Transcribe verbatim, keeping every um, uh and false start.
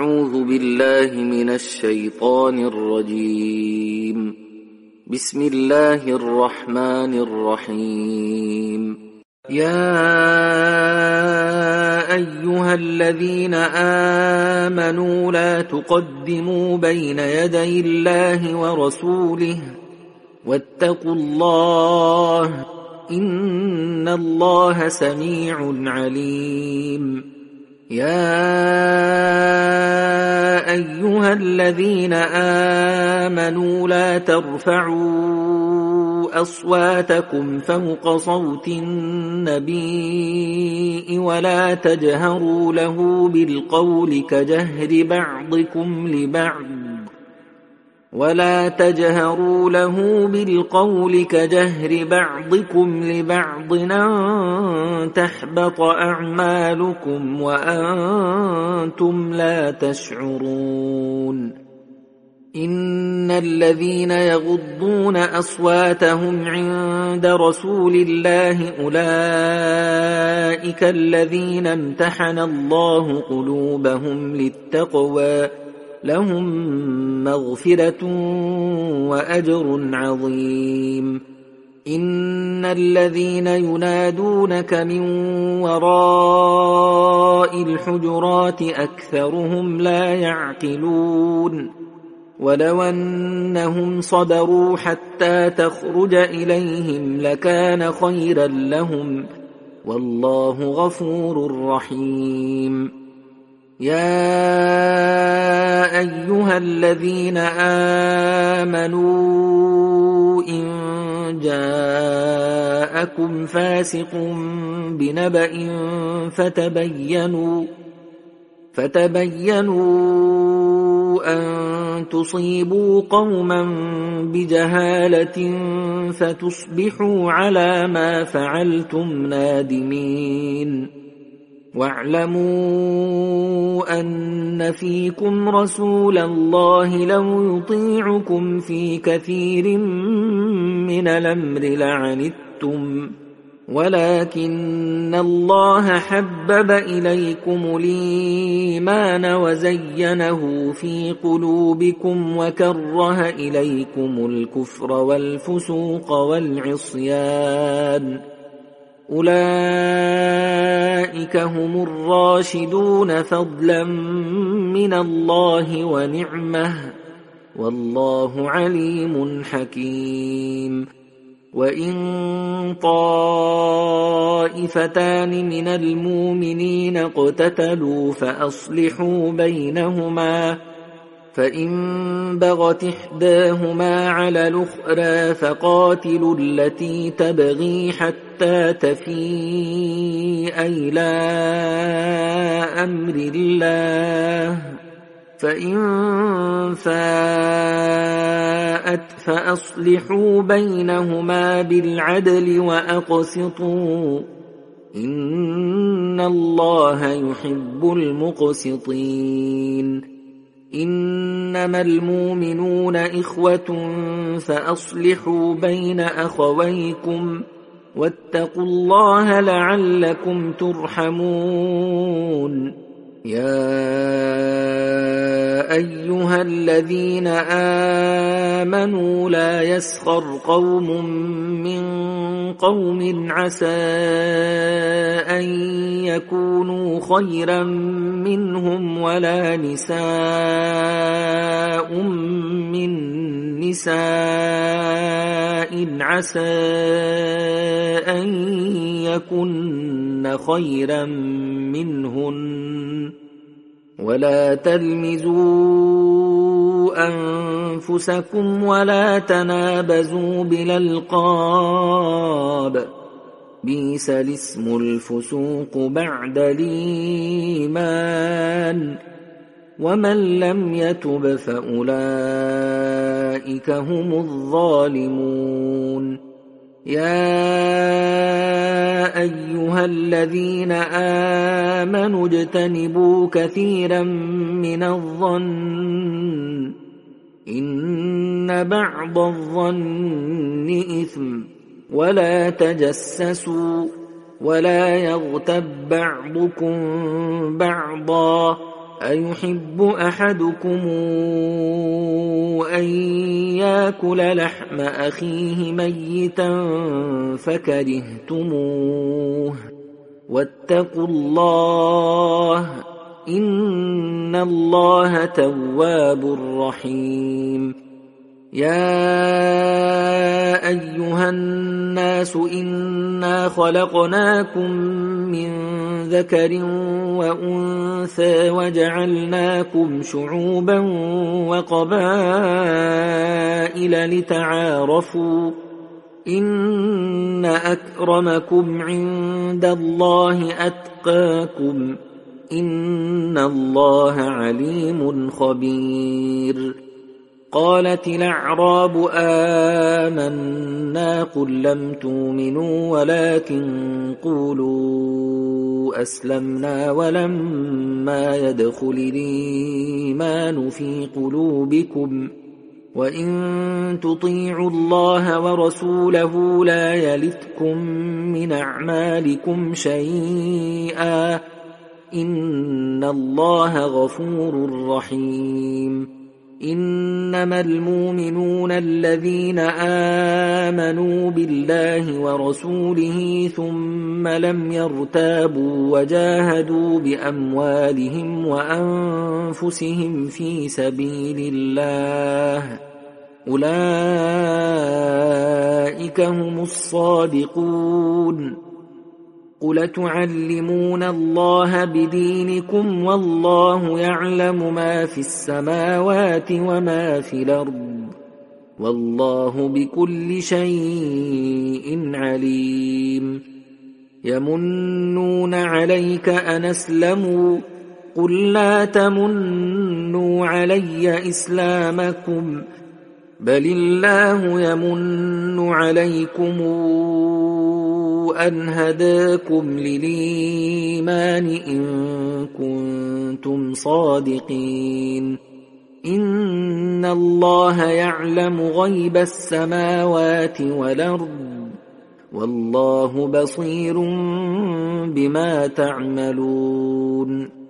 أعوذ بالله من الشيطان الرجيم. بسم الله الرحمن الرحيم. يا أيها الذين آمنوا لا تقدموا بين يدي الله ورسوله واتقوا الله إن الله سميع عليم. يا أيها الذين آمنوا لا ترفعوا أصواتكم فوق صوت النبي ولا تجهروا له بالقول كجهر بعضكم لبعض ولا تجهروا له بالقول كجهر بعضكم لبعض أن تحبط أعمالكم وأنتم لا تشعرون. إن الذين يغضون أصواتهم عند رسول الله أولئك الذين امتحن الله قلوبهم للتقوى لهم مغفرة وأجر عظيم. إن الذين ينادونك من وراء الحجرات أكثرهم لا يعقلون. ولو أنهم صبروا حتى تخرج إليهم لكان خيرا لهم والله غفور رحيم. يا أيها الذين آمنوا إن جاءكم فاسق بنبأ فتبينوا فتبينوا أن تصيبوا قوما بجهالة فتصبحوا على ما فعلتم نادمين. واعلموا أن فيكم رسول الله لو يطيعكم في كثير من الأمر لعنتم ولكن الله حبب إليكم الإيمان وزينه في قلوبكم وكره إليكم الكفر والفسوق والعصيان أولئك هم الراشدون فضلا من الله ونعمه والله عليم حكيم. وإن طائفتان من المؤمنين اقتتلوا فأصلحوا بينهما فإن بغت إحداهما على الأخرى فقاتلوا التي تبغي حتى تفيء إلى أمر الله فإن فاءت فأصلحوا بينهما بالعدل وأقسطوا إن الله يحب المقسطين. إنما المؤمنون إخوة فأصلحوا بين أخويكم واتقوا الله لعلكم ترحمون. يا أيها الذين آمنوا لا يسخر قوم من قوم عسى أن يكونوا خيرا منهم ولا نساء من نساء عسى أن يكن خيرا منهن ولا تلمزوا أنفسكم ولا تنابزوا بالألقاب بئس الاسم الفسوق بعد الإيمان ومن لم يتب فأولئك هم الظالمون. يا أيها الذين آمنوا اجتنبوا كثيرا من الظن إن بعض الظن إثم ولا تجسسوا ولا يغتب بعضكم بعضا أيحب أحدكم أن يأكل لحم أخيه ميتا فكرهتموه واتقوا الله إن الله تواب رحيم يا أيها الناس إنا خلقناكم من ذكر وأنثى وجعلناكم شعوبا وقبائل لتعارفوا إن أكرمكم عند الله أتقاكم إن الله عليم خبير قالت الأعراب آمنا قل لم تؤمنوا ولكن قولوا أسلمنا ولما يدخل الإيمان في قلوبكم وإن تطيعوا الله ورسوله لا يلتكم من أعمالكم شيئا إن الله غفور رحيم إنما المؤمنون الذين آمنوا بالله ورسوله ثم لم يرتابوا وجاهدوا بأموالهم وأنفسهم في سبيل الله أولئك هم الصادقون قل تعلمون الله بدينكم والله يعلم ما في السماوات وما في الأرض والله بكل شيء عليم يمنون عليك أن أسلموا قل لا تمنوا علي إسلامكم بل الله يمن عليكم أن هداكم للإيمان إن كنتم صادقين إن الله يعلم غيب السماوات والأرض والله بصير بما تعملون